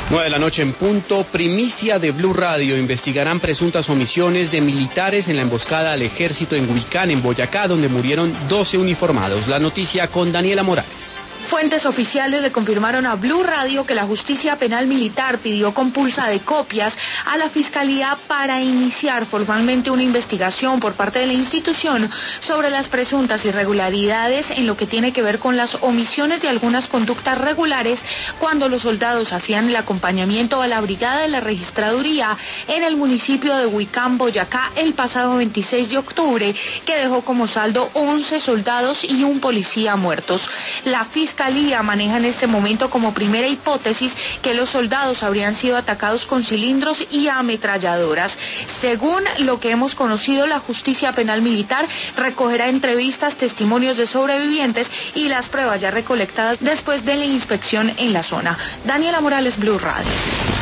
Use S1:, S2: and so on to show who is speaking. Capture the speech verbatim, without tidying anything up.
S1: nueve de la noche en punto, primicia de Blue Radio. Investigarán presuntas omisiones de militares en la emboscada al ejército en Huicán, en Boyacá, donde murieron doce uniformados. La noticia con Daniela Morales.
S2: Fuentes oficiales le confirmaron a Blue Radio que la Justicia Penal Militar pidió compulsa de copias a la Fiscalía para iniciar formalmente una investigación por parte de la institución sobre las presuntas irregularidades en lo que tiene que ver con las omisiones de algunas conductas regulares cuando los soldados hacían el acompañamiento a la brigada de la registraduría en el municipio de Huicán, Boyacá, el pasado veintiséis de octubre, que dejó como saldo once soldados y un policía muertos. La Fiscalía Fiscalía maneja en este momento como primera hipótesis que los soldados habrían sido atacados con cilindros y ametralladoras. Según lo que hemos conocido, la Justicia Penal Militar recogerá entrevistas, testimonios de sobrevivientes y las pruebas ya recolectadas después de la inspección en la zona. Daniela Morales, Blue Radio.